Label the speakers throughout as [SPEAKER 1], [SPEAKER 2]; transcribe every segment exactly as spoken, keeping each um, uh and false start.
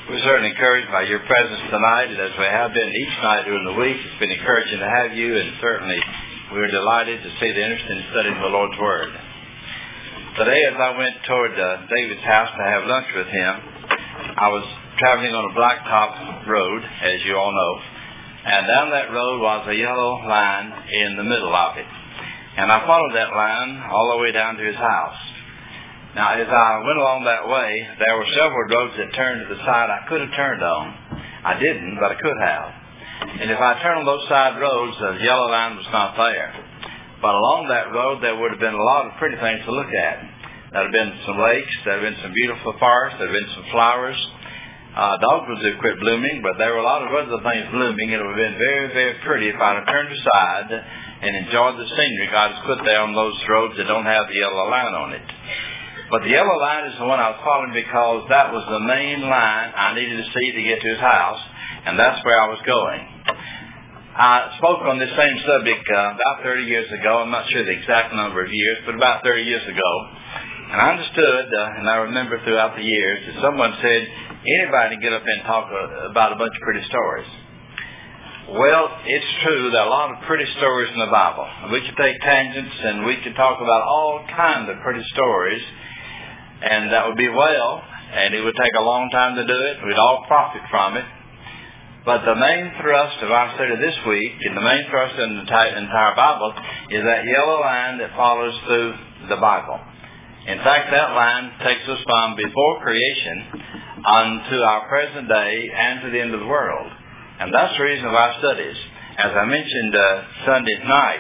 [SPEAKER 1] We're certainly encouraged by your presence tonight, and as we have been each night during the week, it's been encouraging to have you, and certainly we're delighted to see the interest in studying the Lord's Word. Today, as I went toward uh, David's house to have lunch with him, I was traveling on a blacktop road, as you all know, and down that road was a yellow line in the middle of it. And I followed that line all the way down to his house. Now, as I went along that way, there were several roads that turned to the side I could have turned on. I didn't, but I could have. And if I turned on those side roads, the yellow line was not there. But along that road, there would have been a lot of pretty things to look at. There would have been some lakes, there would have been some beautiful forests, there would have been some flowers. Uh, dogwoods had quit blooming, but there were a lot of other things blooming. It would have been very, very pretty if I had turned aside and enjoyed the scenery God has put there on those roads that don't have the yellow line on it. But the yellow line is the one I was following because that was the main line I needed to see to get to his house, and that's where I was going. I spoke on this same subject uh, about thirty years ago. I'm not sure the exact number of years, but about thirty years ago. And I understood, uh, and I remember throughout the years, that someone said, anybody can get up and talk uh, about a bunch of pretty stories. Well, it's true there are a lot of pretty stories in the Bible. We could take tangents and we could talk about all kinds of pretty stories, and that would be well, and it would take a long time to do it. We'd all profit from it. But the main thrust of our study this week, and the main thrust in the entire Bible, is that yellow line that follows through the Bible. In fact, that line takes us from before creation unto our present day and to the end of the world. And that's the reason of our studies. As I mentioned uh, Sunday night,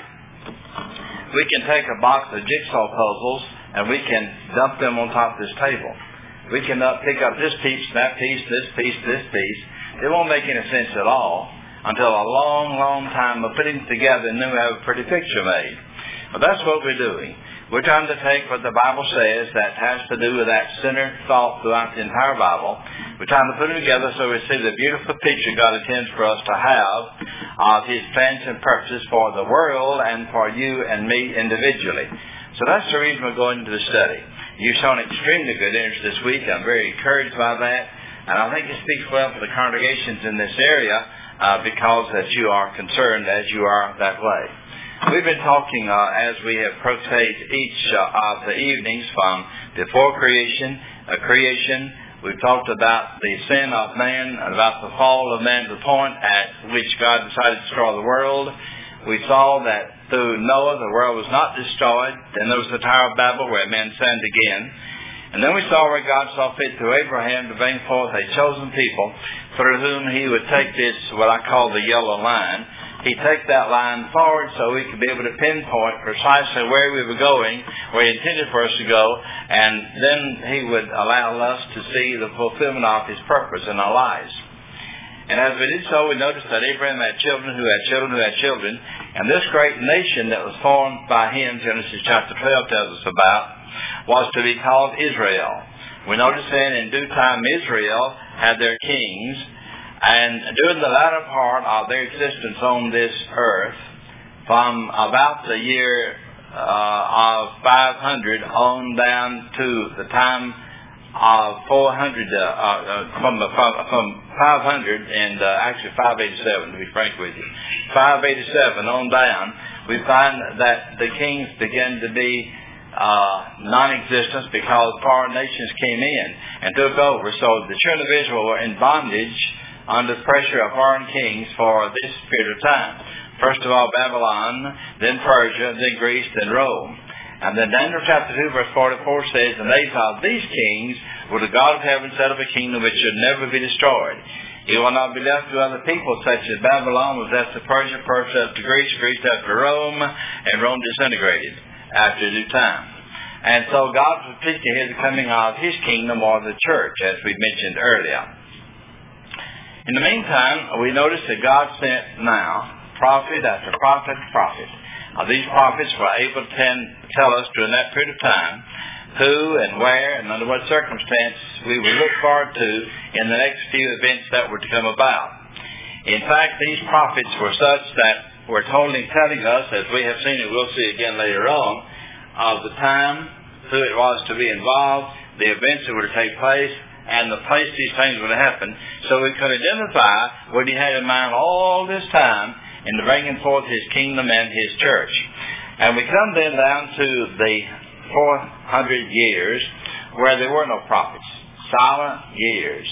[SPEAKER 1] we can take a box of jigsaw puzzles and we can dump them on top of this table. We can uh, pick up this piece, that piece, this piece, this piece. It won't make any sense at all until a long, long time of putting it together and then we have a pretty picture made. But that's what we're doing. We're trying to take what the Bible says that has to do with that center thought throughout the entire Bible. We're trying to put it together so we see the beautiful picture God intends for us to have of His plans and purposes for the world and for you and me individually. So that's the reason we're going into the study. You've shown extremely good interest this week. I'm very encouraged by that. And I think it speaks well for the congregations in this area uh, because that you are concerned as you are that way. We've been talking uh, as we have crocheted each uh, of the evenings from before creation, uh, creation. We've talked about the sin of man, about the fall of man to the point at which God decided to destroy the world. We saw that through Noah the world was not destroyed. Then there was the Tower of Babel where man sinned again. And then we saw where God saw fit through Abraham to bring forth a chosen people through whom He would take this, what I call the yellow line. He'd take that line forward so we could be able to pinpoint precisely where we were going, where He intended for us to go, and then He would allow us to see the fulfillment of His purpose in our lives. And as we did so, we noticed that Abraham had children who had children who had children, and this great nation that was formed by him, Genesis chapter twelve tells us about, was to be called Israel. We noticed then in due time Israel had their kings, and during the latter part of their existence on this earth, from about the year uh, of five hundred on down to the time of four hundred, uh, uh, from, from, from five hundred and uh, actually five eighty-seven, to be frank with you, five eighty-seven on down, we find that the kings began to be Uh, non-existence because foreign nations came in and took over. So the children of Israel were in bondage under the pressure of foreign kings for this period of time. First of all, Babylon, then Persia, then Greece, then Rome. And then Daniel chapter two, verse forty-four says, "In the days of these kings will the God of heaven set up a kingdom which should never be destroyed. It will not be left to other people, such as Babylon was left to Persia, Persia left to Greece, Greece left to Rome, and Rome disintegrated after due time." And so God was predicting here the coming of His kingdom or the church, as we mentioned earlier. In the meantime, we notice that God sent now prophet after prophet after prophet. Now, these prophets were able to tell us during that period of time who and where and under what circumstance we would look forward to in the next few events that were to come about. In fact, these prophets were such that were totally telling us, as we have seen and we'll see again later on, of the time, who it was to be involved, the events that were to take place, and the place these things would happen, so we could identify what he had in mind all this time in bringing forth his kingdom and his church. And we come then down to the four hundred years where there were no prophets. Silent years.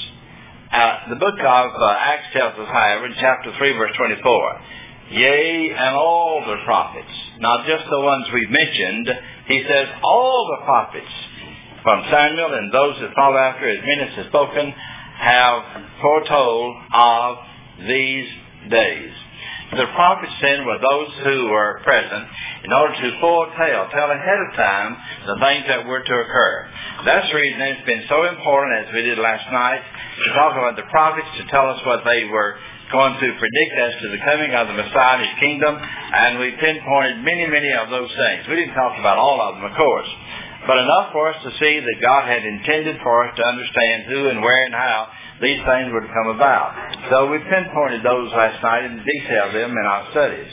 [SPEAKER 1] Uh, the book of uh, Acts tells us, however, in chapter three, verse twenty-four, yea, and all the prophets, not just the ones we've mentioned, he says all the prophets, from Samuel and those that follow after, as many as have spoken, have foretold of these days. The prophets then were those who were present in order to foretell, tell ahead of time the things that were to occur. That's the reason it's been so important, as we did last night, to talk about the prophets, to tell us what they were going to predict as to the coming of the Messiah and his kingdom, and we pinpointed many, many of those things. We didn't talk about all of them, of course, but enough for us to see that God had intended for us to understand who and where and how these things would come about. So we pinpointed those last night and detailed them in our studies.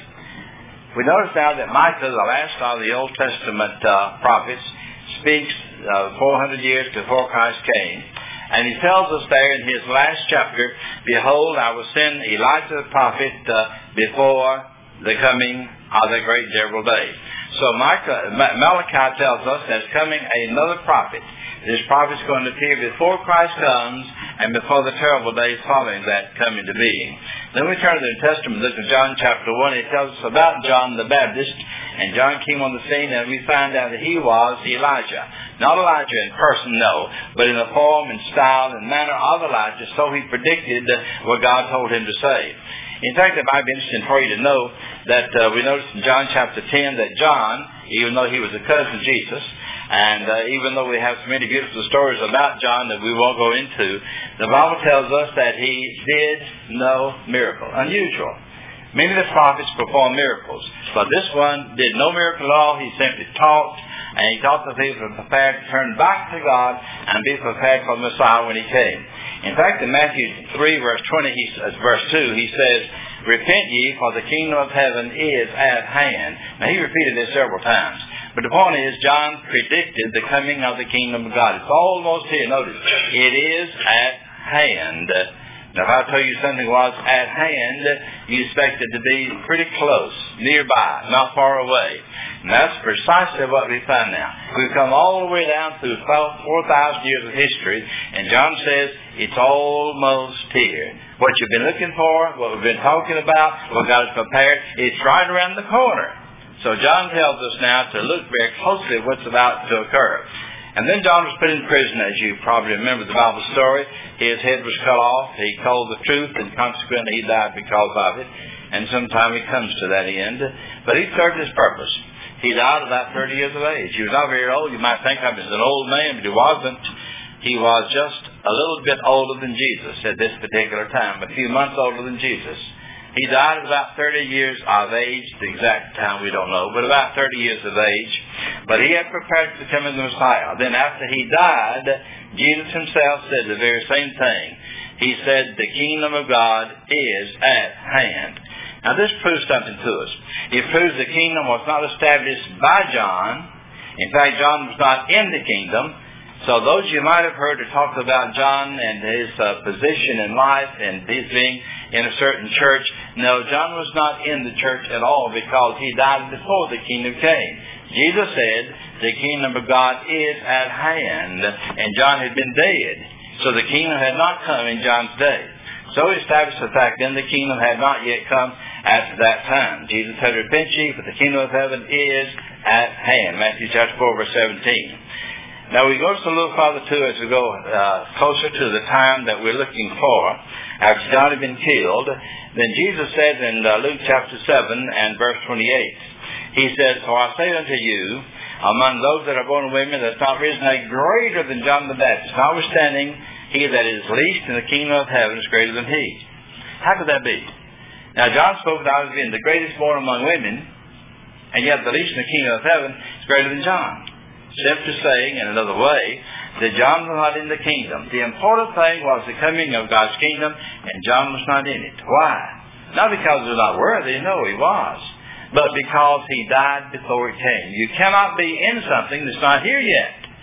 [SPEAKER 1] We notice now that Micah, the last of the Old Testament uh, prophets, speaks uh, four hundred years before Christ came. And he tells us there in his last chapter, behold, I will send Elijah the prophet uh, before the coming of the great terrible day. So Micah, Malachi tells us there's coming another prophet. This prophet is going to appear before Christ comes and before the terrible days following that coming to being. Then we turn to the New Testament, look at John chapter one. It tells us about John the Baptist. And John came on the scene, and we find out that he was Elijah. Not Elijah in person, no, but in the form and style and manner of Elijah, so he predicted what God told him to say. In fact, it might be interesting for you to know that uh, we notice in John chapter ten that John, even though he was a cousin of Jesus, and uh, even though we have so many beautiful stories about John that we won't go into, the Bible tells us that he did no miracle. Unusual. Many of the prophets performed miracles, but this one did no miracle at all. He simply taught, and he taught the people to prepare to turn back to God and be prepared for the Messiah when he came. In fact, in Matthew three, verse twenty, he says, verse two, he says, repent ye, for the kingdom of heaven is at hand. Now, he repeated this several times. But the point is, John predicted the coming of the kingdom of God. It's almost here. Notice, it is at hand. Now, if I tell you something was at hand, you expect it to be pretty close, nearby, not far away. And that's precisely what we find now. We've come all the way down through four thousand years of history, and John says it's almost here. What you've been looking for, what we've been talking about, what God has prepared, it's right around the corner. So John tells us now to look very closely at what's about to occur. And then John was put in prison, as you probably remember the Bible story. His head was cut off. He told the truth, and consequently he died because of it. And sometime he comes to that end. But he served his purpose. He died about thirty years of age. He was not very old. You might think of him as an old man, but he wasn't. He was just a little bit older than Jesus at this particular time, a few months older than Jesus. He died at about thirty years of age. The exact time we don't know, but about thirty years of age. But he had prepared to come in the Messiah. Then after he died, Jesus himself said the very same thing. He said, the kingdom of God is at hand. Now this proves something to us. It proves the kingdom was not established by John. In fact, John was not in the kingdom. So those you might have heard to talk about John and his uh, position in life and his being in a certain church, no, John was not in the church at all because he died before the kingdom came. Jesus said the kingdom of God is at hand, and John had been dead. So the kingdom had not come in John's day. So he established the fact then the kingdom had not yet come at that time. Jesus said, repent ye, for the kingdom of heaven is at hand. Matthew chapter four, verse seventeen. Now we go just a little farther too as we go uh, closer to the time that we're looking for, after John had been killed. Then Jesus says in uh, Luke chapter seven and verse twenty-eight, he says, for I say unto you, among those that are born of women, there is not risen a greater than John the Baptist. Notwithstanding, he that is least in the kingdom of heaven is greater than he. How could that be? Now John spoke about as being the greatest born among women, and yet the least in the kingdom of heaven is greater than John. Simply saying, in another way, that John was not in the kingdom. The important thing was the coming of God's kingdom, and John was not in it. Why? Not because he was not worthy, no, he was, but because he died before it came. You cannot be in something that's not here yet.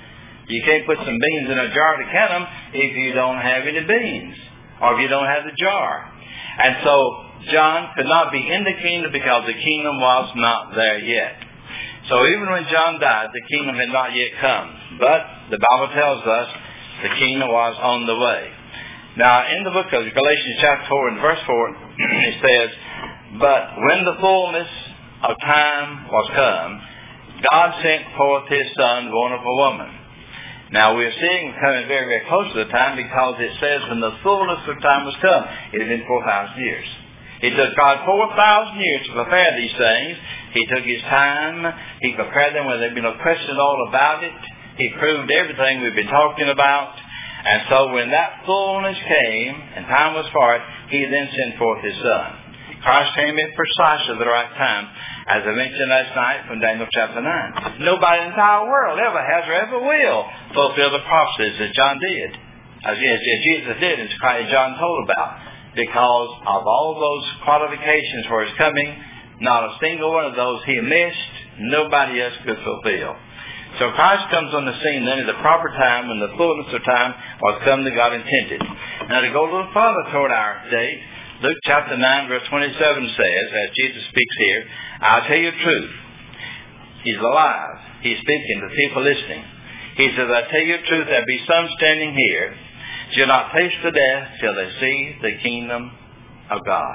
[SPEAKER 1] You can't put some beans in a jar to count them if you don't have any beans, or if you don't have the jar. And so John could not be in the kingdom because the kingdom was not there yet. So even when John died, the kingdom had not yet come. But the Bible tells us the kingdom was on the way. Now, in the book of Galatians chapter four and verse four, it says, "But when the fullness of time was come, God sent forth His Son, born of a woman." Now, we're seeing we're coming very, very close to the time, because it says when the fullness of time was come. It had been four thousand years. It took God four thousand years to prepare these things. He took His time. He prepared them when there had been no question at all about it. He proved everything we've been talking about. And so when that fullness came and time was for it, He then sent forth His Son. Christ came in precisely the right time, as I mentioned last night from Daniel chapter nine. Nobody in the entire world ever has or ever will fulfill the prophecies that John did, as Jesus did, as John told about. Because of all those qualifications for His coming, not a single one of those He missed. Nobody else could fulfill. So Christ comes on the scene then at the proper time, when the fullness of time was come that God intended. Now, to go a little further toward our date, Luke chapter nine verse twenty-seven says, as Jesus speaks here, "I'll tell you the truth." He's alive. He's speaking to people listening. He says, "I tell you the truth, there be some standing here shall not taste the death till they see the kingdom of God."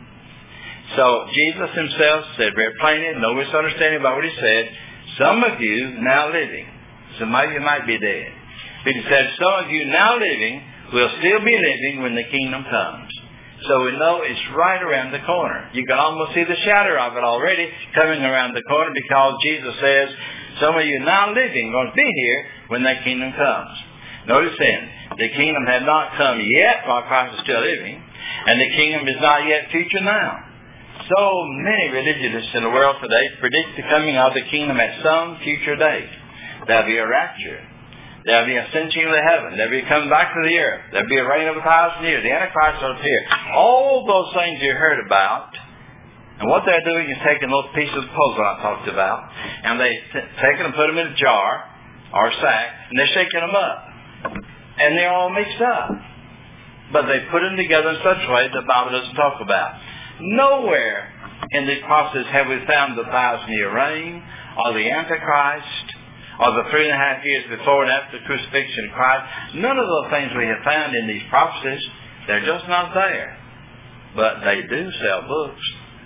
[SPEAKER 1] So Jesus Himself said very plainly, no misunderstanding about what He said, some of you now living, some of you might be dead, but He said some of you now living will still be living when the kingdom comes. So we know it's right around the corner. You can almost see the shadow of it already coming around the corner, because Jesus says some of you now living are going to be here when that kingdom comes. Notice then, the kingdom had not come yet while Christ is still living, and the kingdom is not yet future now. So many religionists in the world today predict the coming of the kingdom at some future date. There'll be a rapture. There'll be a ascension to heaven. There'll be a coming back to the earth. There'll be a reign of a thousand years. The Antichrist will appear. All those things you heard about, and what they're doing is taking those pieces of puzzle I talked about, and they t- take them and put them in a jar or a sack, and they're shaking them up. And they're all mixed up. But they put them together in such a way the Bible doesn't talk about. Nowhere in this process have we found the thousand-year reign, or the Antichrist, or the three and a half years before and after the crucifixion of Christ. None of those things we have found in these prophecies. They're just not there. But they do sell books.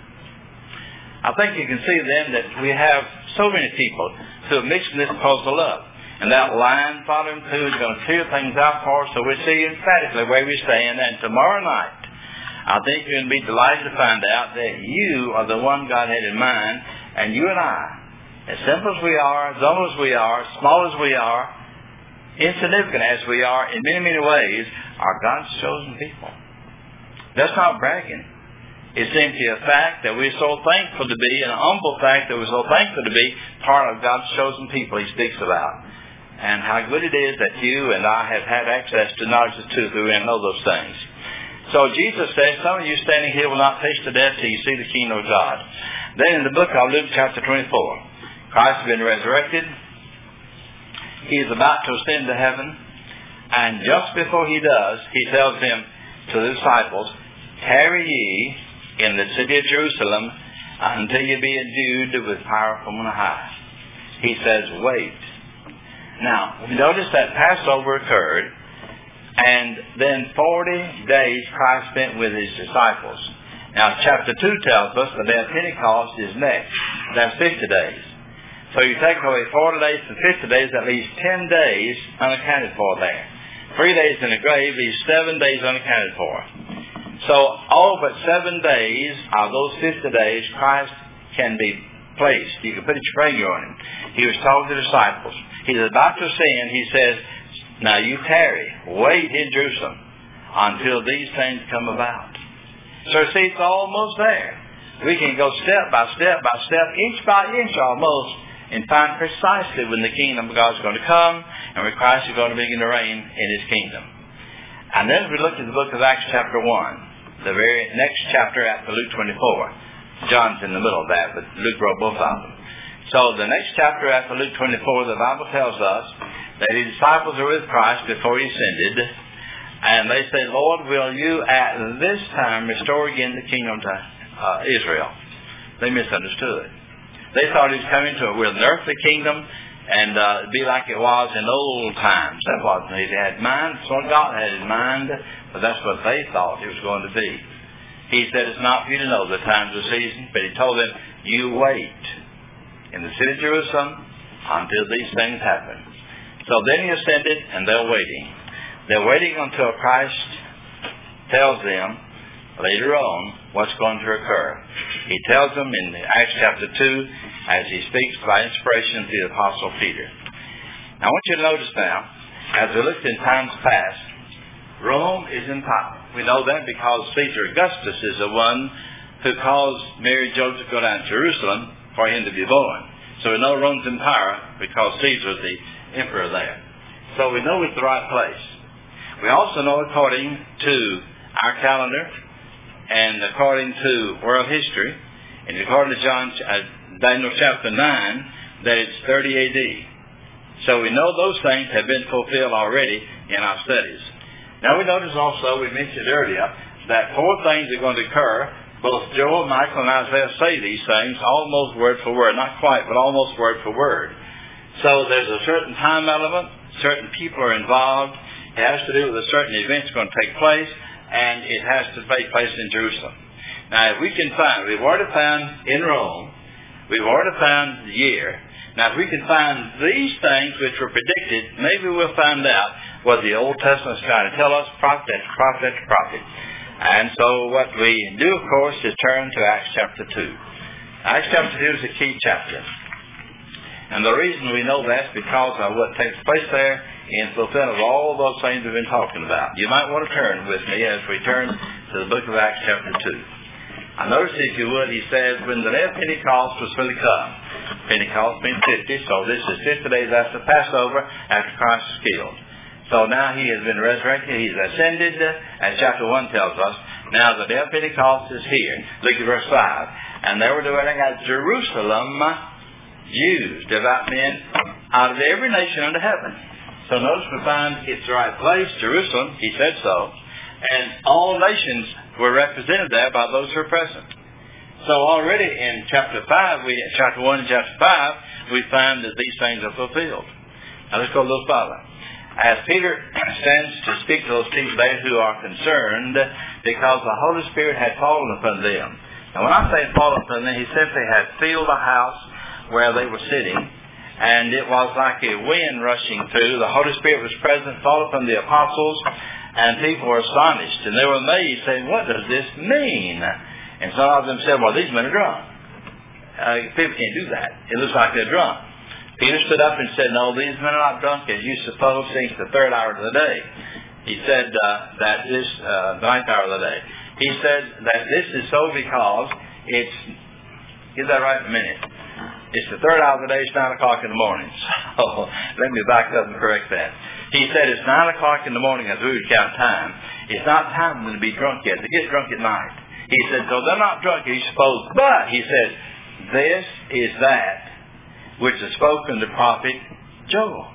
[SPEAKER 1] I think you can see then that we have so many people who are mixing this puzzle up. And that line following through is going to clear things out for us, so we see emphatically where we stand. And tomorrow night, I think you're going to be delighted to find out that you are the one God had in mind, and you and I, as simple as we are, as humble as we are, as small as we are, insignificant as we are, in many, many ways, are God's chosen people. That's not bragging. It's simply a fact that we're so thankful to be, and a humble fact that we're so thankful to be part of God's chosen people He speaks about. And how good it is that you and I have had access to knowledge of truth, we know those things. So Jesus says, some of you standing here will not taste the death till you see the kingdom of God. Then in the book of Luke chapter twenty-four, Christ has been resurrected. He is about to ascend to heaven. And just before He does, He tells them to the disciples, "Tarry ye in the city of Jerusalem until you be endued with power from on high." He says, wait. Now, notice that Passover occurred, and then forty days Christ spent with His disciples. Now, chapter two tells us the day of Pentecost is next. That's fifty days. So you take away forty days and fifty days, that leaves ten days unaccounted for there. Three days in the grave leaves seven days unaccounted for. So all but seven days of those fifty days, Christ can be placed. You can put your finger on Him. He was talking to the disciples. He's about to ascend. He says, "Now you tarry, wait in Jerusalem until these things come about." So see, it's almost there. We can go step by step by step, inch by inch almost, and find precisely when the kingdom of God is going to come and when Christ is going to begin to reign in His kingdom. And then as we look at the book of Acts chapter one, the very next chapter after Luke twenty-four. John's in the middle of that, but Luke wrote both of them. So the next chapter after Luke twenty-four, the Bible tells us that his disciples were with Christ before he ascended, and they said, Lord, will you at this time restore again the kingdom to uh, Israel? They misunderstood. They thought he was coming to a, with an earthly kingdom and uh, be like it was in old times. That wasn't what he had in mind. That's what God had in mind, but that's what they thought it was going to be. He said, it's not for you to know the times or seasons, but he told them, you wait in the city of Jerusalem until these things happen. So then he ascended, and they're waiting. They're waiting until Christ tells them later on what's going to occur. He tells them in Acts chapter two, as he speaks by inspiration to the Apostle Peter. Now I want you to notice now, as we looked in times past, Rome is in power. We know that because Caesar Augustus is the one who caused Mary and Joseph to go down to Jerusalem for him to be born. So we know Rome's in power because Caesar is the emperor there. So we know it's the right place. We also know, according to our calendar and according to world history, and according to John, uh, Daniel chapter nine, that it's thirty A D. So we know those things have been fulfilled already in our studies. Now we notice also, we mentioned earlier, that four things are going to occur. Both Joel, Michael, and Isaiah say these things almost word for word. Not quite, but almost word for word. So there's a certain time element. Certain people are involved. It has to do with a certain event's going to take place, and it has to take place in Jerusalem. Now if we can find, we've already found in Rome, we've already found the year. Now if we can find these things which were predicted, maybe we'll find out what the Old Testament is trying to tell us, prophet after prophet after prophet. And so what we do, of course, is turn to Acts chapter two. Acts chapter two is a key chapter. And the reason we know that is because of what takes place there in fulfillment of all those things we've been talking about. You might want to turn with me as we turn to the book of Acts chapter two. I notice, if you would, he says, when the day of Pentecost was fully come, Pentecost means fifty, so this is fifty days after Passover, after Christ was killed. So now he has been resurrected. He's ascended, as chapter one tells us. Now the day of Pentecost is here. Look at verse five. And they were dwelling at Jerusalem, Jews, devout men, out of every nation under heaven. So notice we find it's the right place, Jerusalem. He said so. And all nations were represented there by those who are present. So already in chapter five, we chapter one and chapter five, we find that these things are fulfilled. Now let's go a little further. As Peter stands to speak to those people there who are concerned because the Holy Spirit had fallen upon them. And when I say fallen upon them, he simply had filled the house where they were sitting, and it was like a wind rushing through. The Holy Spirit was present, fall upon the apostles, and people were astonished, and they were amazed, saying, what does this mean? And some of them said, well, these men are drunk. Uh, people can't do that. It looks like they're drunk. Peter stood up and said, no, these men are not drunk as you suppose. It's the third hour of the day. He said uh, that this, uh, the ninth hour of the day. He said that this is so because it's, get that right in a minute. It's the third hour of the day, it's nine o'clock in the morning. So let me back up and correct that. He said it's nine o'clock in the morning as we would count time. It's not time for them to be drunk yet. They get drunk at night. He said, so they're not drunk as you suppose. But, he said, this is that which is spoken to prophet Joel.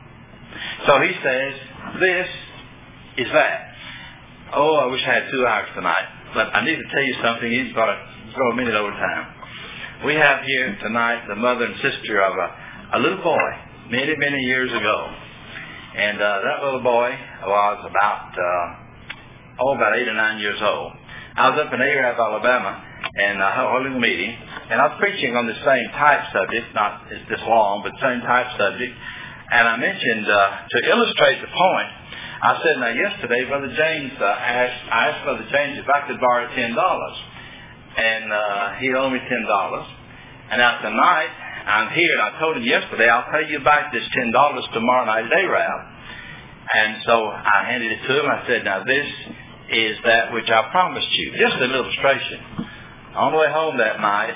[SPEAKER 1] So he says, this is that. Oh, I wish I had two hours tonight. But I need to tell you something. He's got to go a minute over time. We have here tonight the mother and sister of a, a little boy many, many years ago. And uh, that little boy was about, uh, oh, about eight or nine years old. I was up in Arab, Alabama, and uh, holding a meeting. And I was preaching on the same type subject, not it's this long, but same type subject. And I mentioned, uh, to illustrate the point, I said, now yesterday, Brother James, uh, asked, I asked Brother James if I could borrow ten dollars. And uh, he owed me ten dollars. And now tonight, I'm here, and I told him yesterday, I'll pay you back this ten dollars tomorrow night at Arab. And so I handed it to him. I said, now this is that which I promised you. Just an illustration. On the way home that night,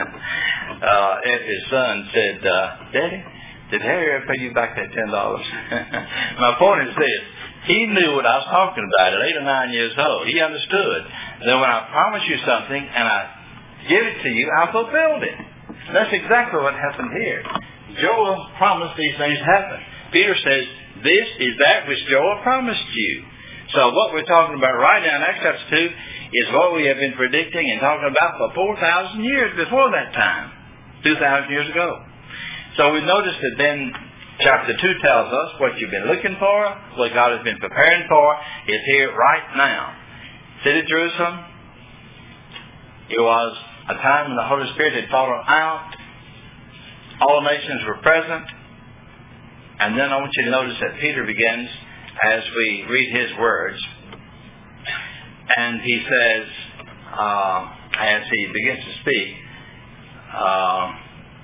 [SPEAKER 1] uh, his son said, uh, Daddy, did Harry ever pay you back that ten dollars? My point is this. He knew what I was talking about at eight or nine years old. He understood that when I promise you something and I give it to you, I fulfilled it. That's exactly what happened here. Joel promised these things to happen. Peter says, this is that which Joel promised you. So what we're talking about right now in Acts chapter two is what we have been predicting and talking about for four thousand years before that time, two thousand years ago. So we notice that then chapter two tells us what you've been looking for, what God has been preparing for, is here right now. City of Jerusalem, it was a time when the Holy Spirit had fallen out. All nations were present. And then I want you to notice that Peter begins, as we read his words, and he says, uh, as he begins to speak, uh,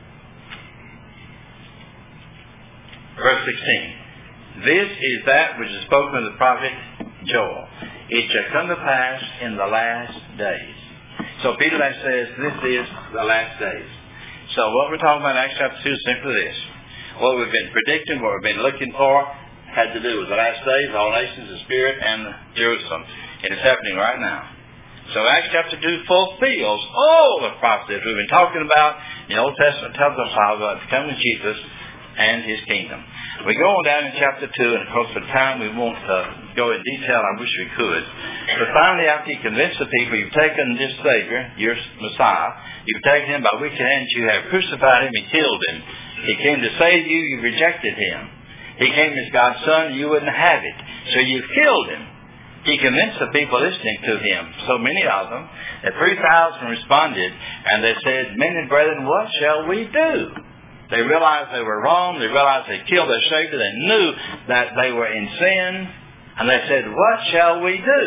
[SPEAKER 1] verse sixteen, this is that which is spoken of the prophet Joel. It shall come to pass in the last days. So Peter then says, this is the last days. So what we're talking about in Acts chapter two is simply this. What we've been predicting, what we've been looking for, had to do with the last days, all nations, the Spirit, and Jerusalem. And it's happening right now. So Acts chapter two fulfills all the prophecies we've been talking about. The Old Testament tells us how about the coming Jesus and His kingdom. We go on down in chapter two, and of course for time we won't uh, go in detail. I wish we could. But finally, after you convince the people you've taken this Savior, your Messiah, you've taken Him by wicked hands, you have crucified Him and killed Him. He came to save you, you rejected Him. He came as God's Son, you wouldn't have it. So you killed Him. He convinced the people listening to Him, so many of them, that three thousand responded, and they said, men and brethren, what shall we do? They realized they were wrong. They realized they killed their Savior. They knew that they were in sin. And they said, what shall we do?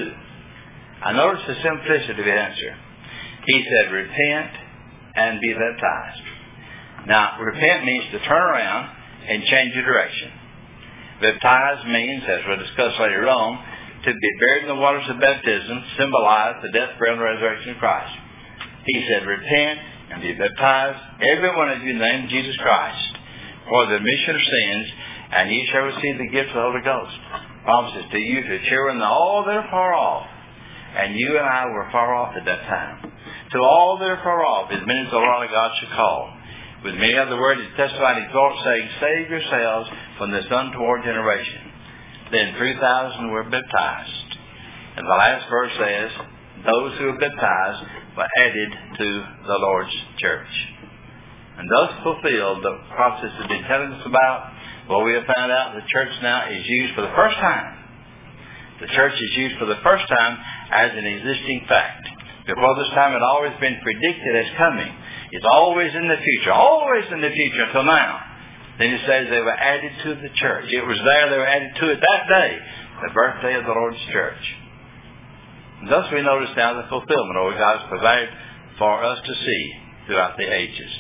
[SPEAKER 1] I noticed the simplicity of the answer. He said, repent and be baptized. Now, repent means to turn around and change your direction. Baptize means, as we'll discuss later on, to be buried in the waters of baptism, symbolize the death, burial, and resurrection of Christ. He said, repent and be baptized, every one of you in the name of Jesus Christ, for the remission of sins, and ye shall receive the gift of the Holy Ghost. Promises to you, to children, all that are far off. And you and I were far off at that time. To all that are far off, as many as the Lord our God shall call. With many other words, he testified and exhort, saying, save yourselves from this untoward generation. Then three thousand were baptized. And the last verse says, those who were baptized were added to the Lord's church. And thus fulfilled the prophecies that have been telling us about. Well, we have found out the church now is used for the first time. The church is used for the first time as an existing fact. Before this time, it had always been predicted as coming. It's always in the future, always in the future until now. Then it says they were added to the church. It was there, they were added to it that day, the birthday of the Lord's church. And thus we notice now the fulfillment of what God has provided for us to see throughout the ages.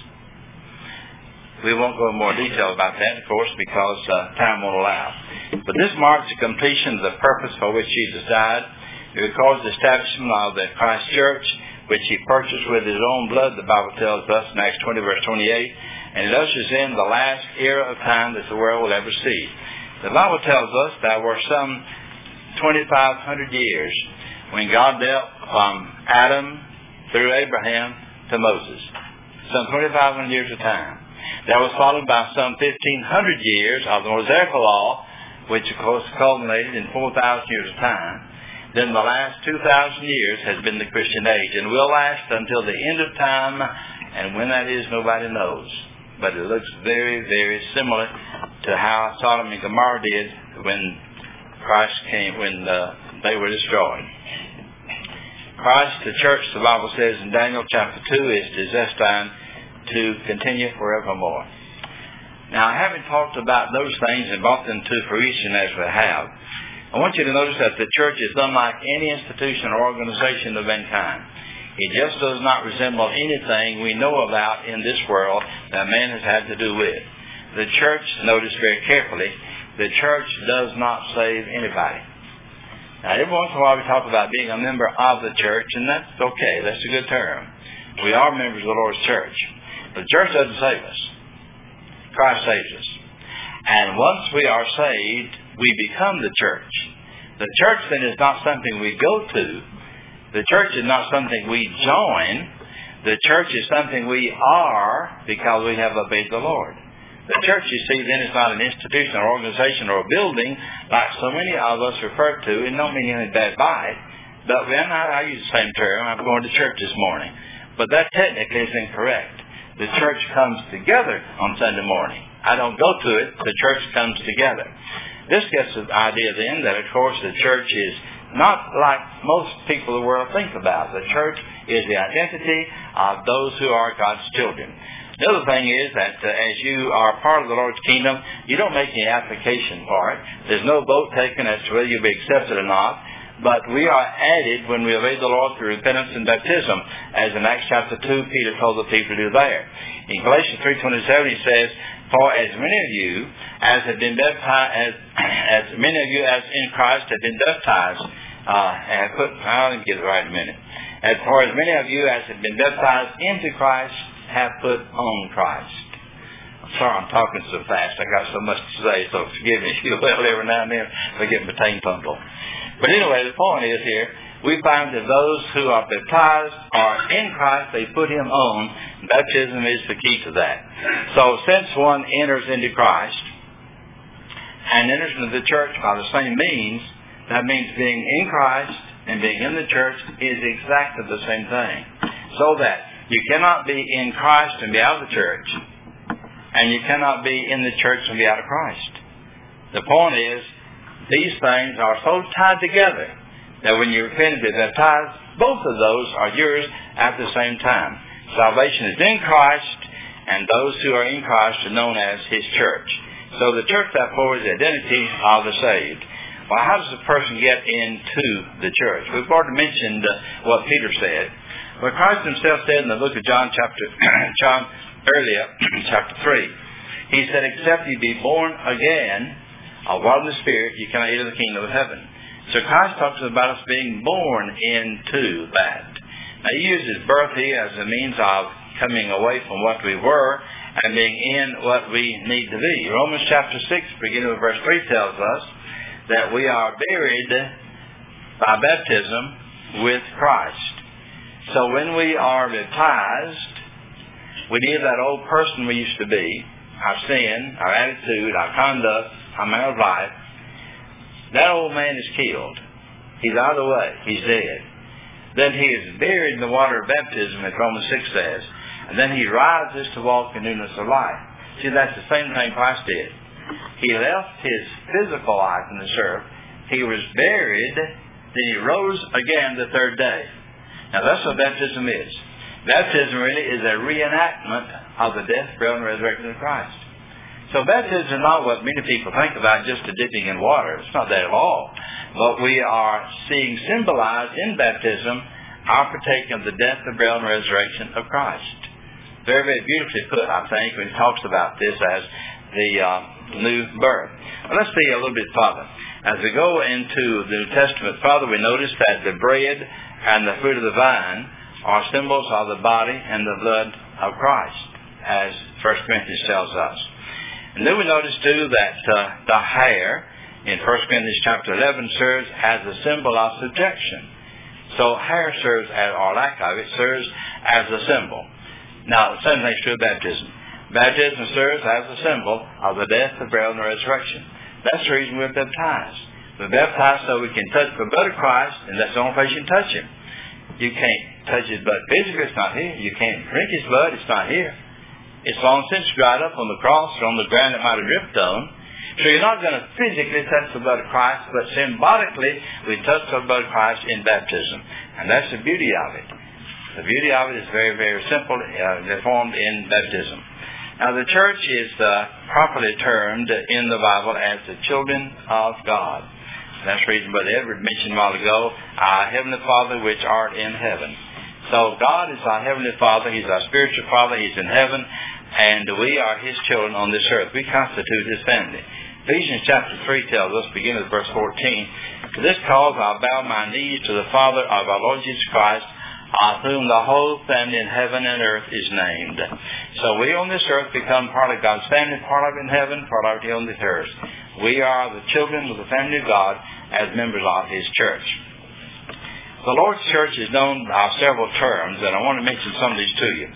[SPEAKER 1] We won't go in more detail about that, of course, because uh, time won't allow. But this marks the completion of the purpose for which Jesus died. It records the establishment of the Christ Church, which He purchased with His own blood, the Bible tells us in Acts twenty, verse twenty-eight. And it ushers in the last era of time that the world will ever see. The Bible tells us there were some twenty-five hundred years when God dealt from Adam through Abraham to Moses. Some twenty-five hundred years of time. That was followed by some fifteen hundred years of the Mosaical law, which of course culminated in four thousand years of time. Then the last two thousand years has been the Christian age, and will last until the end of time, and when that is, nobody knows. But it looks very, very similar to how Sodom and Gomorrah did when Christ came, when uh, they were destroyed. Christ, the church, the Bible says in Daniel chapter two, is destined to continue forevermore. Now, I haven't talked about those things and brought them to fruition as we have. I want you to notice that the church is unlike any institution or organization of mankind. It just does not resemble anything we know about in this world that man has had to do with. The church, notice very carefully, the church does not save anybody. Now, every once in a while we talk about being a member of the church, and that's okay. That's a good term. We are members of the Lord's church. But the church doesn't save us. Christ saves us. And once we are saved, we become the church. The church then is not something we go to. The church is not something we join. The church is something we are because we have obeyed the Lord. The church, you see, then is not an institution or organization or a building like so many of us refer to, and don't mean anything bad by it. But when I, I use the same term, I'm going to church this morning. But that technically is incorrect. The church comes together on Sunday morning. I don't go to it. The church comes together. This gets the idea then that, of course, the church is not like most people in the world think about. The church is the identity of those who are God's children. The other thing is that uh, as you are part of the Lord's kingdom, you don't make any application for it. There's no vote taken as to whether you'll be accepted or not. But we are added when we obey the Lord through repentance and baptism, as in Acts chapter two, Peter told the people to do there. In Galatians three twenty-seven, he says, "For as many of you as have been baptized, as, as many of you as in Christ have been baptized, uh, and have put, I'll get it right in a minute. As for as many of you as have been baptized into Christ, have put on Christ." I'm sorry I'm talking so fast. I got so much to say, so forgive me if you will every now and then if I get my tongue tumbled. But anyway, the point is here, we find that those who are baptized are in Christ, they put Him on. Baptism is the key to that. So since one enters into Christ and enters into the church by the same means, that means being in Christ and being in the church is exactly the same thing. So that you cannot be in Christ and be out of the church, and you cannot be in the church and be out of Christ. The point is, these things are so tied together that when you repent and be baptized, both of those are yours at the same time. Salvation is in Christ, and those who are in Christ are known as His church. So the church, therefore, is the identity of the saved. Well, how does a person get into the church? We've already mentioned uh, what Peter said. Well, Christ Himself said in the book of John, chapter John earlier, chapter three, He said, "Except you be born again of water and the Spirit, you cannot enter the kingdom of heaven." So Christ talks about us being born into that. Now, He uses birth here as a means of coming away from what we were and being in what we need to be. Romans chapter six, beginning with verse three, tells us that we are buried by baptism with Christ. So when we are baptized, we leave that old person we used to be, our sin, our attitude, our conduct, our manner of life. That old man is killed. He's out of the way. He's dead. Then he is buried in the water of baptism, as Romans six says. And then he rises to walk in newness of life. See, that's the same thing Christ did. He left his physical life in this earth. He was buried. Then he rose again the third day. Now, that's what baptism is. Baptism really is a reenactment of the death, burial, and resurrection of Christ. So baptism is not what many people think about, just a dipping in water. It's not that at all. But we are seeing symbolized in baptism our partaking of the death, the burial, and resurrection of Christ. Very, very beautifully put, I think, when he talks about this as the uh, new birth. Well, let's see a little bit further. As we go into the New Testament further, we notice that the bread and the fruit of the vine are symbols of the body and the blood of Christ, as First Corinthians tells us. And then we notice, too, that uh, the hair in First Corinthians chapter eleven serves as a symbol of subjection. So hair serves, as, or lack of it, serves as a symbol. Now, the same thing is true of baptism. Baptism serves as a symbol of the death, the burial, and the resurrection. That's the reason we're baptized. We're baptized so we can touch the blood of Christ, and that's the only place you can touch Him. You can't touch His blood physically, it's not here. You can't drink His blood, it's not here. It's long since dried up on the cross or on the ground it might have dripped on. So you're not going to physically touch the blood of Christ, but symbolically we touch the blood of Christ in baptism. And that's the beauty of it. The beauty of it is very, very simple, uh, formed in baptism. Now the church is uh, properly termed in the Bible as the children of God. And that's the reason Brother Edward mentioned a while ago, our Heavenly Father which art in heaven. So God is our Heavenly Father. He's our spiritual Father. He's in heaven. And we are His children on this earth. We constitute His family. Ephesians chapter three tells us, beginning with verse fourteen, "For this cause I bow my knees to the Father of our Lord Jesus Christ, of whom the whole family in heaven and earth is named." So we on this earth become part of God's family, part of it in heaven, part of it on the earth. We are the children of the family of God as members of His church. The Lord's church is known by several terms, and I want to mention some of these to you.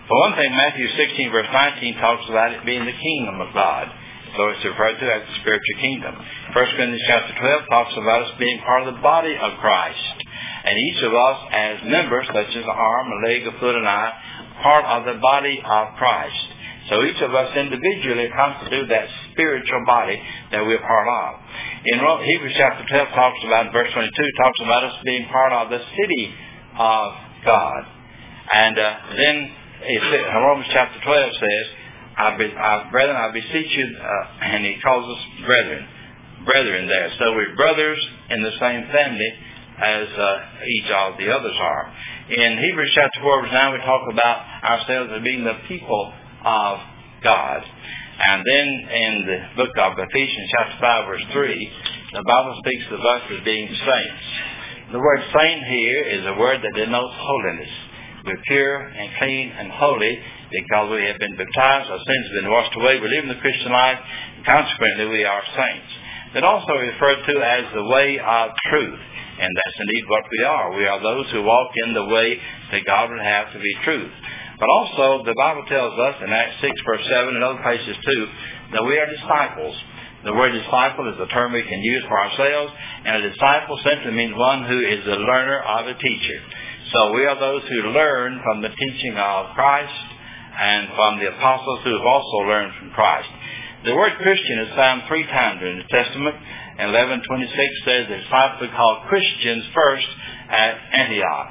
[SPEAKER 1] For one thing, Matthew sixteen, verse nineteen talks about it being the kingdom of God. So it's referred to as the spiritual kingdom. First Corinthians chapter twelve talks about us being part of the body of Christ. And each of us as members, such as an arm, a leg, a foot, and eye, part of the body of Christ. So each of us individually constitute that spiritual body that we're part of. In Hebrews chapter twelve talks about, verse twenty-two, talks about us being part of the city of God. And uh, then Romans chapter twelve says, I be, I, brethren, I beseech you, uh, and he calls us brethren. Brethren there. So we're brothers in the same family as uh, each of the others are. In Hebrews chapter four, verse nine, we talk about ourselves as being the people of God. And then in the book of Ephesians chapter five, verse three, the Bible speaks of us as being saints. The word saint here is a word that denotes holiness. We're pure and clean and holy because we have been baptized, our sins have been washed away, we live in the Christian life, and consequently we are saints. It's also referred to as the way of truth, and that's indeed what we are. We are those who walk in the way that God would have to be truth. But also, the Bible tells us in Acts six, verse seven, and other places too, that we are disciples. The word disciple is a term we can use for ourselves, and a disciple simply means one who is a learner of a teacher. So we are those who learn from the teaching of Christ and from the apostles who have also learned from Christ. The word Christian is found three times in the Testament. In eleven twenty-six says the disciples are called Christians first at Antioch.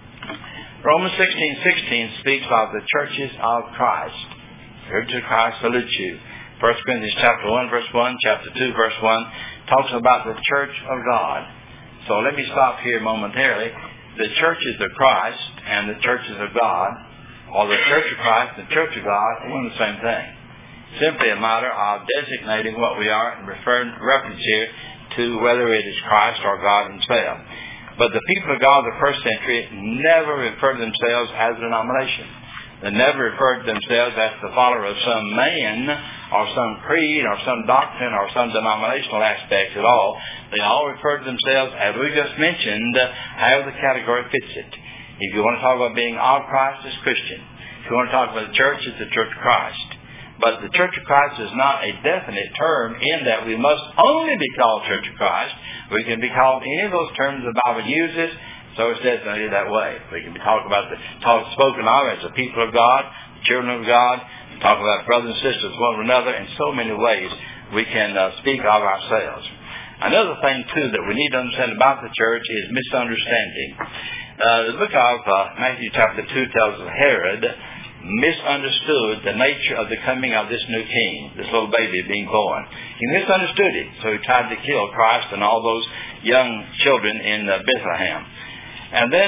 [SPEAKER 1] Romans sixteen sixteen speaks of the churches of Christ. Church of Christ salute you. First Corinthians chapter one, verse one, chapter two, verse one, talks about the church of God. So let me stop here momentarily. The churches of Christ and the churches of God, or the church of Christ and the church of God, are one and the same thing. Simply a matter of designating what we are and referring reference here to whether it is Christ or God himself. But the people of God of the first century never referred to themselves as a denomination. They never referred to themselves as the follower of some man or some creed or some doctrine or some denominational aspect at all. They all referred to themselves, as we just mentioned, however the category fits it. If you want to talk about being of Christ, it's Christian. If you want to talk about the church, it's the Church of Christ. But the Church of Christ is not a definite term in that we must only be called Church of Christ. We can be called any of those terms the Bible uses, so it's designated that way. We can be talked about, the, talk, spoken of as the people of God, the children of God, talk about brothers and sisters one with another. In so many ways we can uh, speak of ourselves. Another thing, too, that we need to understand about the church is misunderstanding. Uh, the book of uh, Matthew chapter two tells us Herod misunderstood the nature of the coming of this new king, this little baby being born. He misunderstood it, so he tried to kill Christ and all those young children in uh, Bethlehem. And then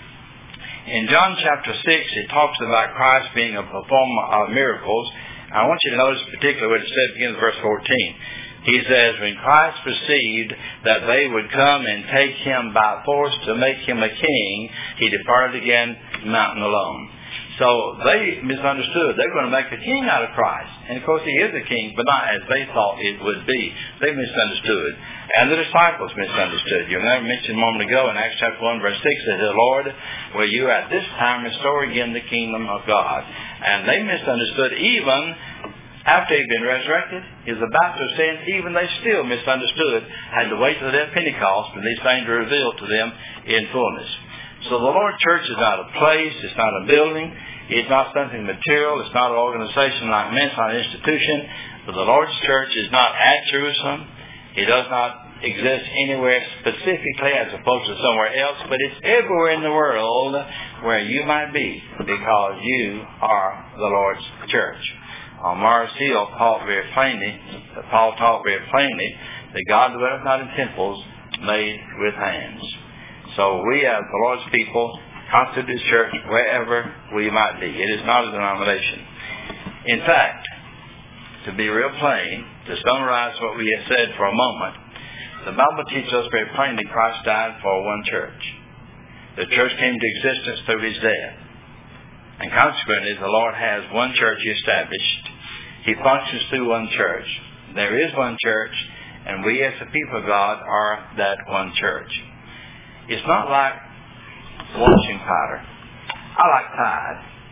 [SPEAKER 1] in John chapter six, it talks about Christ being a performer of miracles. I want you to notice particularly what it said, beginning with verse fourteen. He says, when Christ perceived that they would come and take him by force to make him a king, he departed again to the mountain alone. So they misunderstood. They're going to make a king out of Christ. And of course he is a king, but not as they thought it would be. They misunderstood. And the disciples misunderstood. You remember I mentioned a moment ago in Acts chapter one, verse six, it says, Lord, will you at this time restore again the kingdom of God? And they misunderstood even after he'd been resurrected. He was about to ascend. Even they still misunderstood. Had to wait till the day of Pentecost when these things were revealed to them in fullness. So the Lord Church is not a place, it's not a building, it's not something material, it's not an organization like men, it's not an institution. But the Lord's Church is not at Jerusalem. It does not exist anywhere specifically as opposed to somewhere else, but it's everywhere in the world where you might be because you are the Lord's church. On Mars Hill, Paul very plainly, Paul taught very plainly that God dwelleth not in temples made with hands. So we as the Lord's people constitute this church wherever we might be. It is not a denomination. In fact, to be real plain, to summarize what we have said for a moment, the Bible teaches us very plainly Christ died for one church. The church came to existence through his death. And consequently, the Lord has one church established. He functions through one church. There is one church, and we as the people of God are that one church. It's not like washing powder. I like Tide.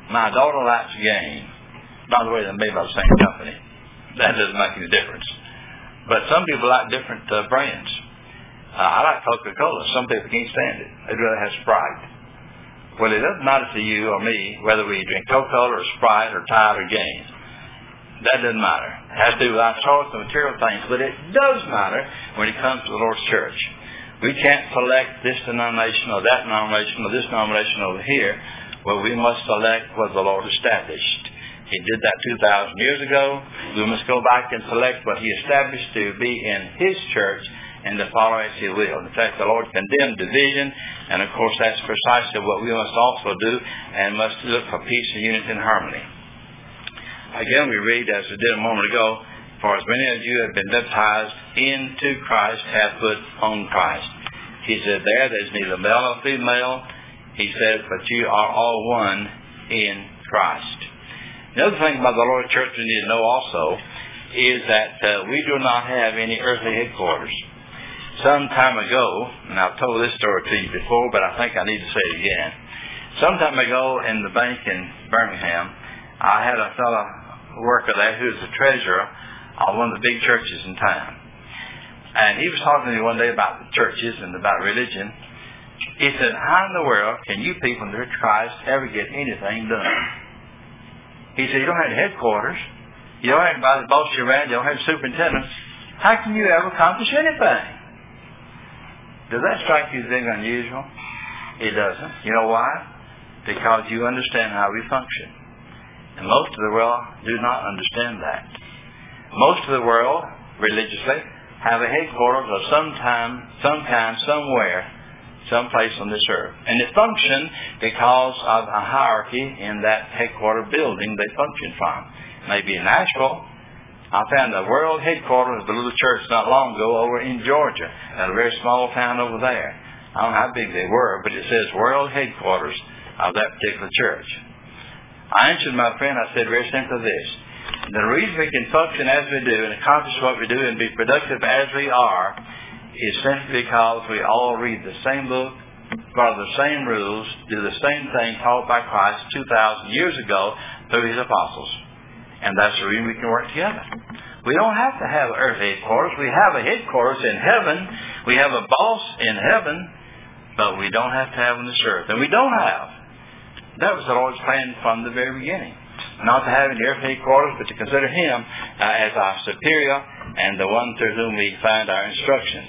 [SPEAKER 1] My daughter likes game. By the way, they're made by the same company. That doesn't make any difference. But some people like different uh, brands. Uh, I like Coca-Cola. Some people can't stand it. They'd rather have Sprite. Well, it doesn't matter to you or me whether we drink Coca-Cola or Sprite or Tide or Gaines. That doesn't matter. It has to do with our choice of material things. But it does matter when it comes to the Lord's church. We can't select this denomination or that denomination or this denomination over here. Well, we must select what the Lord established. He did that two thousand years ago. We must go back and select what He established to be in His church and to follow as He will. In fact, the Lord condemned division, and of course that's precisely what we must also do, and must look for peace and unity and harmony. Again, we read, as we did a moment ago, for as many of you have been baptized into Christ, have put on Christ. He said there, there's neither male nor female. He said, but you are all one in Christ. The other thing about the Lord Church we need to know also is that uh, we do not have any earthly headquarters. Some time ago, and I've told this story to you before, but I think I need to say it again. Some time ago in the bank in Birmingham, I had a fellow worker there who was the treasurer of one of the big churches in town. And he was talking to me one day about the churches and about religion. He said, how in the world can you people in the Church of Christ ever get anything done? He said, you don't have any headquarters. You don't have anybody to boss you around. You don't have superintendents. How can you ever accomplish anything? Does that strike you as being unusual? It doesn't. You know why? Because you understand how we function. And most of the world do not understand that. Most of the world, religiously, have a headquarters of some time, sometime, somewhere, someplace on this earth. And it functions because of a hierarchy in that headquarter building they function from. Maybe in Nashville. I found the world headquarters of the little church not long ago over in Georgia, at a very small town over there. I don't know how big they were, but it says world headquarters of that particular church. I answered my friend, I said very simply this. The reason we can function as we do and accomplish what we do and be productive as we are is simply because we all read the same book, follow the same rules, do the same thing taught by Christ two thousand years ago through His apostles. And that's the reason we can work together. We don't have to have earthly headquarters. We have a headquarters in heaven. We have a boss in heaven, but we don't have to have on this earth. And we don't have. That was the Lord's plan from the very beginning. Not to have any earthly headquarters, but to consider Him uh, as our superior and the one through whom we find our instructions.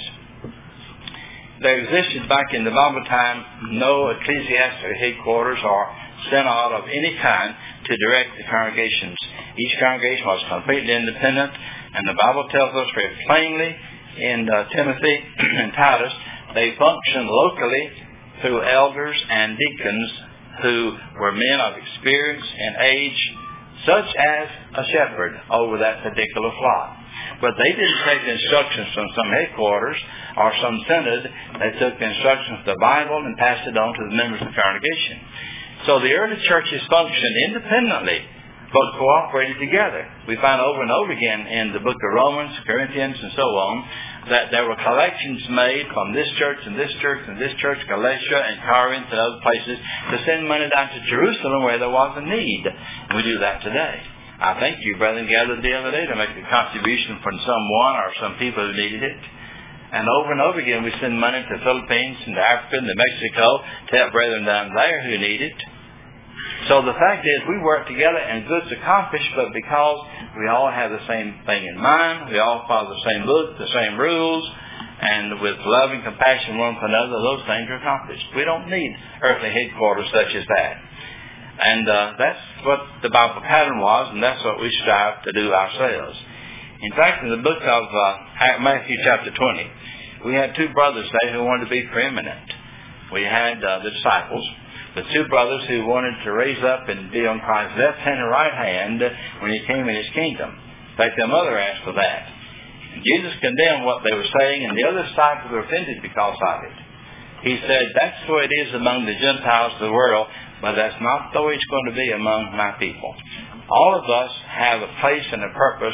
[SPEAKER 1] There existed back in the Bible time no ecclesiastical headquarters or synod of any kind to direct the congregations. Each congregation was completely independent, and the Bible tells us very plainly in uh, Timothy and Titus, they functioned locally through elders and deacons who were men of experience and age, such as a shepherd over that particular flock. But they didn't take the instructions from some headquarters or some synod. They took the instructions of the Bible and passed it on to the members of the congregation. So the early churches functioned independently, but cooperated together. We find over and over again in the book of Romans, Corinthians, and so on, that there were collections made from this church and this church and this church, Galatia and Corinth and other places, to send money down to Jerusalem where there was a need. And we do that today. I think you brethren gathered the other day to make a contribution from someone or some people who needed it. And over and over again we send money to the Philippines and to Africa and to Mexico to help brethren down there who need it. So the fact is we work together and good's accomplished, but because we all have the same thing in mind, we all follow the same book, the same rules, and with love and compassion one for another, those things are accomplished. We don't need earthly headquarters such as that. And uh, that's what the Bible pattern was, and that's what we strive to do ourselves. In fact, in the book of uh, Matthew chapter twenty, we had two brothers there who wanted to be preeminent. We had uh, the disciples, the two brothers who wanted to raise up and be on Christ's left hand and right hand when He came in His kingdom. In fact, their mother asked for that. And Jesus condemned what they were saying, and the other disciples were offended because of it. He said, that's the way it is among the Gentiles of the world, but that's not the way it's going to be among my people. All of us have a place and a purpose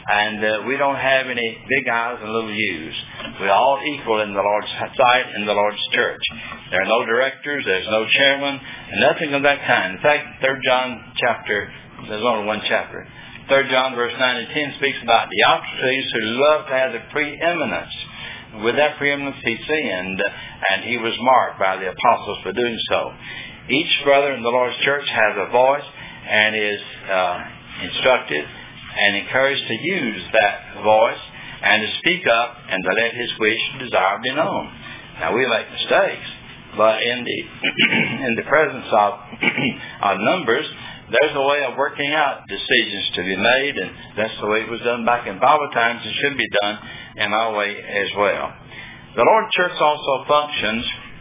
[SPEAKER 1] And uh, we don't have any big I's and little U's. We're all equal in the Lord's sight, in the Lord's church. There are no directors, there's no chairman, and nothing of that kind. In fact, Third John chapter, there's only one chapter. Third John verse nine and ten speaks about Diotrephes who loved to have the preeminence. With that preeminence he sinned, and he was marked by the apostles for doing so. Each brother in the Lord's church has a voice and is uh, instructed and encouraged to use that voice and to speak up and to let his wish and desire be known. Now, we make mistakes, but in the in the presence of, of numbers, there's a way of working out decisions to be made, and that's the way it was done back in Bible times. It should be done in our way as well. The Lord's church also functions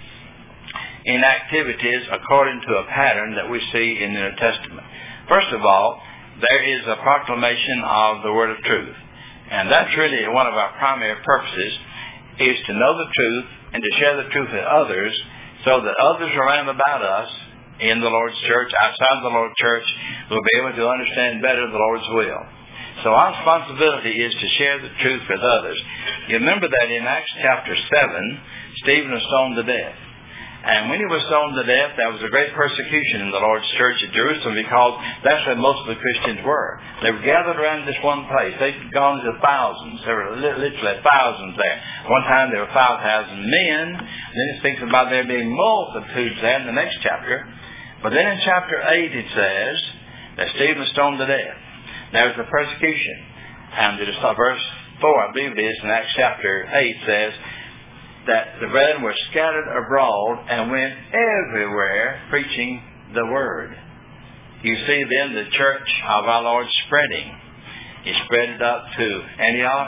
[SPEAKER 1] in activities according to a pattern that we see in the New Testament. First of all, there is a proclamation of the word of truth. And that's really one of our primary purposes, is to know the truth and to share the truth with others so that others around about us in the Lord's church, outside the Lord's church, will be able to understand better the Lord's will. So our responsibility is to share the truth with others. You remember that in Acts chapter seven, Stephen was stoned to death. And when he was stoned to death, there was a great persecution in the Lord's church at Jerusalem because that's where most of the Christians were. They were gathered around this one place. They'd gone to thousands. There were literally thousands there. One time there were five thousand men. Then it speaks about there being multitudes there in the next chapter. But then in chapter eight it says that Stephen was stoned to death. There was a persecution. And it is verse four, I believe it is, in Acts chapter eight says, that the brethren were scattered abroad and went everywhere preaching the word. You see then the church of our Lord spreading. He spread it up to Antioch,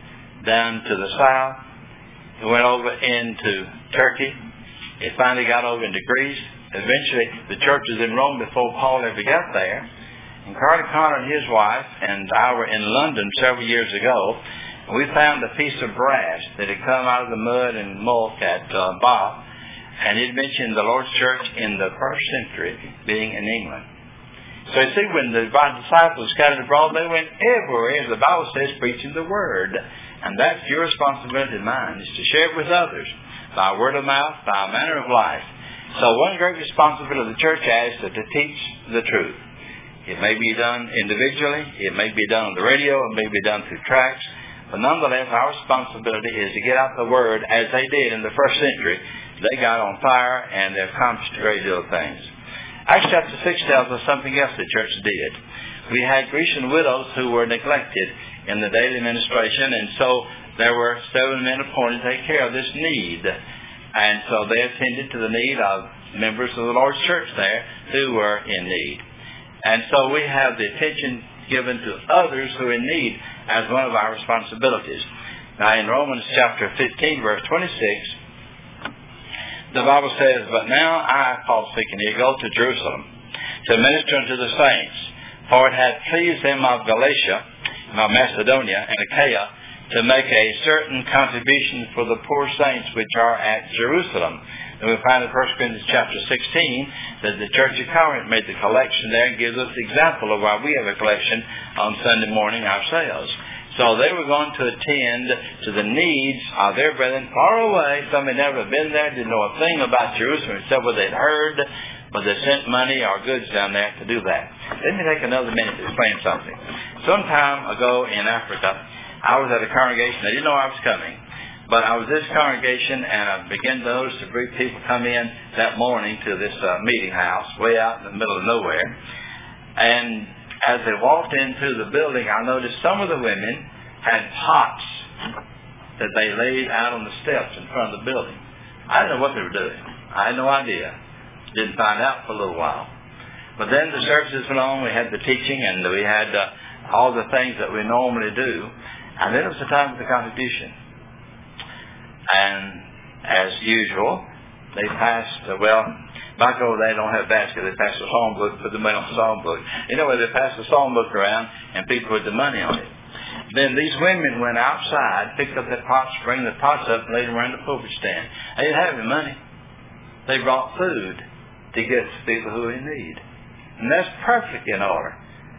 [SPEAKER 1] down to the south. It went over into Turkey. It finally got over into Greece. Eventually the church was in Rome before Paul ever got there. And Carter Connor and his wife and I were in London several years ago. We found a piece of brass that had come out of the mud and muck at uh, Bath, and it mentioned the Lord's church in the first century being in England. So you see, when the disciples scattered abroad, they went everywhere, as the Bible says, preaching the word. And that's your responsibility and mine, is to share it with others by word of mouth, by a manner of life. So one great responsibility the church has is to teach the truth. It may be done individually, it may be done on the radio, it may be done through tracts. But nonetheless, our responsibility is to get out the word as they did in the first century. They got on fire and they accomplished a great deal of things. Acts chapter six tells us something else the church did. We had Grecian widows who were neglected in the daily ministration, and so there were seven men appointed to take care of this need. And so they attended to the need of members of the Lord's church there who were in need. And so we have the attention given to others who are in need as one of our responsibilities. Now in Romans chapter fifteen, verse twenty-six, the Bible says, "But now I, Paul speaking here, go to Jerusalem to minister unto the saints, for it hath pleased them of Galatia, of Macedonia, and Achaia, to make a certain contribution for the poor saints which are at Jerusalem." And we find in First Corinthians chapter sixteen that the church of Corinth made the collection there and gives us the example of why we have a collection on Sunday morning ourselves. So they were going to attend to the needs of their brethren far away. Some had never been there, didn't know a thing about Jerusalem except what they'd heard, but they sent money or goods down there to do that. Let me take another minute to explain something. Some time ago in Africa, I was at a congregation. They didn't know I was coming. But I was at this congregation, and I began to notice the Greek people come in that morning to this uh, meeting house way out in the middle of nowhere. And as they walked into the building, I noticed some of the women had pots that they laid out on the steps in front of the building. I didn't know what they were doing. I had no idea. Didn't find out for a little while. But then the services went on. We had the teaching, and we had uh, all the things that we normally do. And then it was the time of the contribution. And as usual, they passed, uh, well, back over there they don't have baskets. They passed a songbook, put the money on the songbook. You know, they passed the songbook around and people put the money on it. Then these women went outside, picked up their pots, bring the pots up, and laid them around the pulpit stand. They didn't have any money. They brought food to get to people who are in need. And that's perfect in order.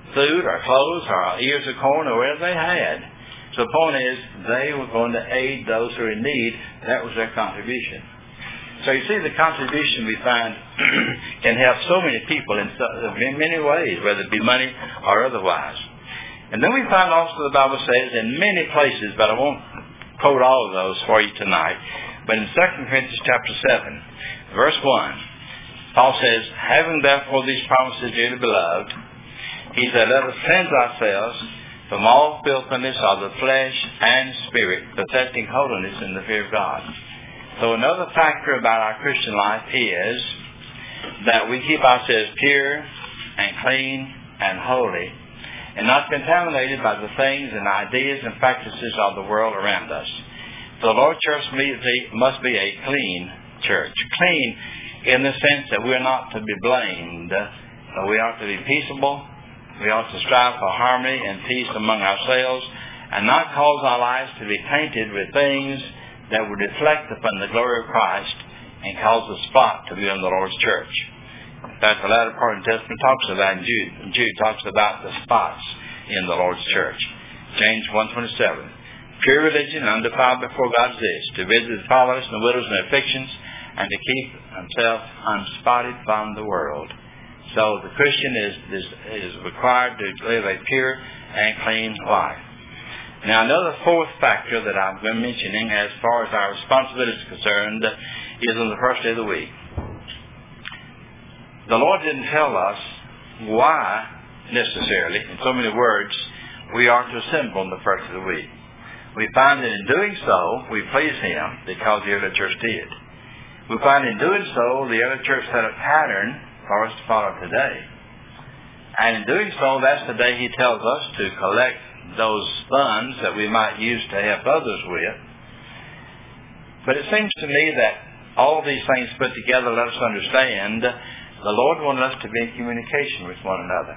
[SPEAKER 1] food or clothes or ears of corn or whatever they had. So the point is, they were going to aid those who are in need. That was their contribution. So you see, the contribution we find can help so many people in, so, in many ways, whether it be money or otherwise. And then we find also the Bible says in many places, but I won't quote all of those for you tonight, but in Second Corinthians chapter seven, verse one, Paul says, having therefore these promises, dearly beloved, he said, let us cleanse ourselves from all filthiness of the flesh and spirit, perfecting holiness in the fear of God. So another factor about our Christian life is that we keep ourselves pure and clean and holy and not contaminated by the things and ideas and practices of the world around us. The Lord's church must be a clean church. Clean in the sense that we're not to be blamed. We ought to be peaceable. We ought to strive for harmony and peace among ourselves and not cause our lives to be tainted with things that would reflect upon the glory of Christ and cause a spot to be on the Lord's church. In fact, the latter part of the Testament talks about, and Jude, and Jude talks about the spots in the Lord's church. James one twenty-seven. Pure religion undefiled before God is this, to visit the fatherless and the widows in their afflictions, and to keep himself unspotted from the world. So the Christian is, is, is required to live a pure and clean life. Now, another fourth factor that I've been mentioning as far as our responsibility is concerned is on the first day of the week. The Lord didn't tell us why, necessarily, in so many words, we are to assemble on the first of the week. We find that in doing so, we please Him because the early church did. We find in doing so, the early church set a pattern for us to follow today. And in doing so, that's the day He tells us to collect those funds that we might use to help others with. But it seems to me that all these things put together let us understand the Lord wanted us to be in communication with one another.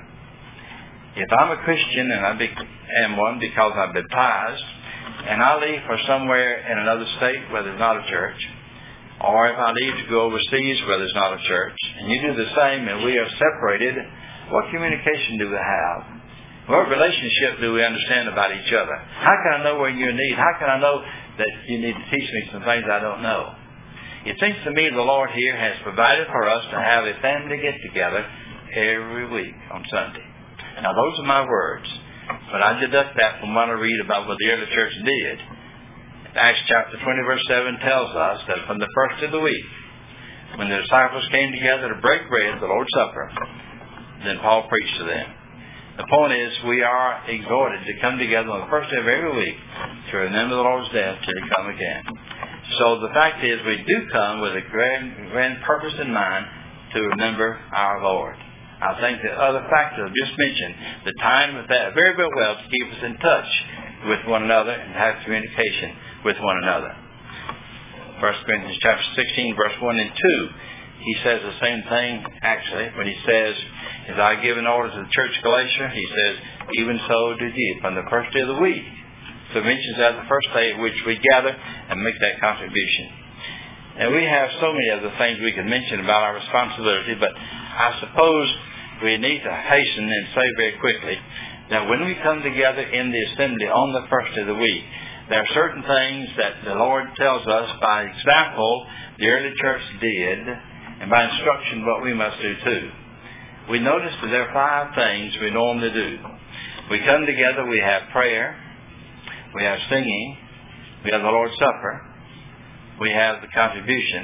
[SPEAKER 1] If I'm a Christian and I be, am one because I'm baptized, and I leave for somewhere in another state where there's not a church, or if I leave to go overseas where there's not a church, and you do the same and we are separated, what communication do we have? What relationship do we understand about each other? How can I know where you're in need? How can I know that you need to teach me some things I don't know? It seems to me the Lord here has provided for us to have a family get-together every week on Sunday. Now, those are my words, but I deduct that from what I read about what the early church did. Acts chapter twenty, verse seven tells us that from the first of the week, when the disciples came together to break bread, the Lord's Supper, then Paul preached to them. The point is, we are exhorted to come together on the first day of every week to remember the Lord's death till He come again. So the fact is, we do come with a grand, grand purpose in mind to remember our Lord. I think the other factors I've just mentioned, the time with that very, very well to keep us in touch with one another and have communication with one another. First Corinthians chapter sixteen, verse one and two, he says the same thing, actually, when he says, as I give an order to the church of Galatia, he says, even so did ye from the first day of the week. So it mentions that the first day at which we gather and make that contribution. And we have so many other things we can mention about our responsibility, but I suppose we need to hasten and say very quickly that when we come together in the assembly on the first day of the week, there are certain things that the Lord tells us by example the early church did, and by instruction what we must do too. We notice that there are five things we normally do. We come together, we have prayer, we have singing, we have the Lord's Supper, we have the contribution,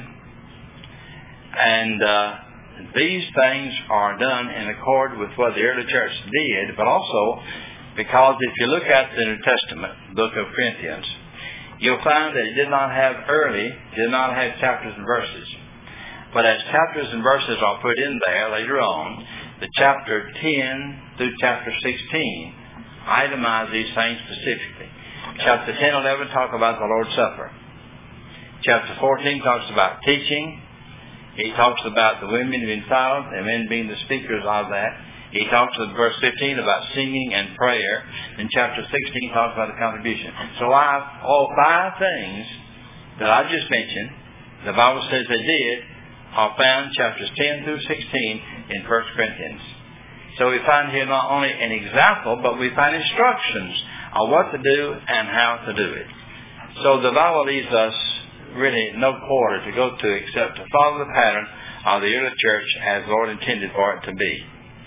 [SPEAKER 1] and uh, these things are done in accord with what the early church did, but also because if you look at the New Testament, book of Corinthians, you'll find that it did not have early, did not have chapters and verses. But as chapters and verses are put in there later on, the chapter ten through chapter sixteen itemize these things specifically. Chapter ten and eleven talk about the Lord's Supper. Chapter fourteen talks about teaching. He talks about the women being silent and men being the speakers of that. He talks in verse fifteen about singing and prayer. In chapter sixteen talks about the contribution. So I, all five things that I just mentioned, the Bible says they did, are found chapters ten through sixteen in First Corinthians. So we find here not only an example, but we find instructions on what to do and how to do it. So the Bible leaves us really no quarter to go to except to follow the pattern of the early church as the Lord intended for it to be.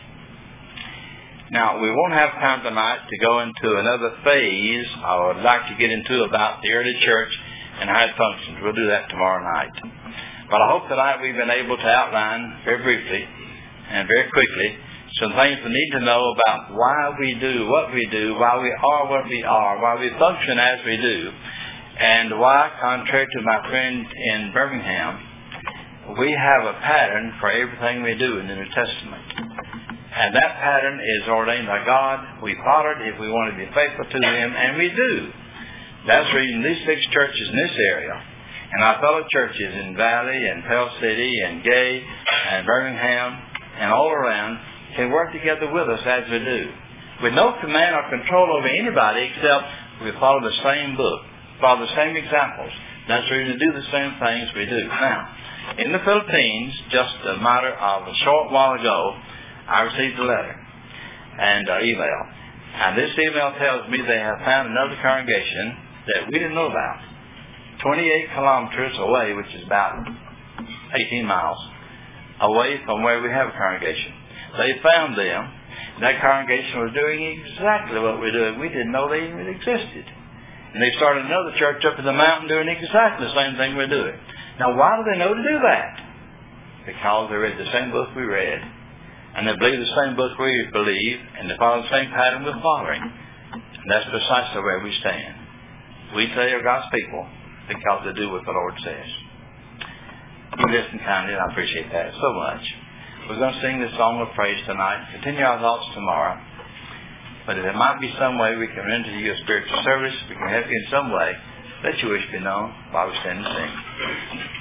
[SPEAKER 1] Now, we won't have time tonight to go into another phase I would like to get into about the early church and how it functions. We'll do that tomorrow night. But I hope tonight we've been able to outline very briefly and very quickly some things we need to know about why we do what we do, why we are what we are, why we function as we do, and why, contrary to my friend in Birmingham, we have a pattern for everything we do in the New Testament. And that pattern is ordained by God. We follow it if we want to be faithful to Him, and we do. That's the reason these six churches in this area, and our fellow churches in Valley and Pell City and Gay and Birmingham and all around, can work together with us as we do. With no command or control over anybody except we follow the same book, follow the same examples. That's the reason to do the same things we do. Now, in the Philippines, just a matter of a short while ago, I received a letter and uh, email. And this email tells me they have found another congregation that we didn't know about, twenty-eight kilometers away, which is about eighteen miles away from where we have a congregation. They found them. That congregation was doing exactly what we're doing. We didn't know they even existed. And they started another church up in the mountain doing exactly the same thing we're doing. Now, why do they know to do that? Because they read the same book we read. And they believe the same book we believe, and they follow the same pattern we're following. And that's precisely where we stand. We say are God's people because they do what the Lord says. You listen kindly, and I appreciate that so much. We're going to sing this song of praise tonight. Continue our thoughts tomorrow. But if there might be some way we can render you a spiritual service, we can help you in some way, let your wish be known while we stand and sing.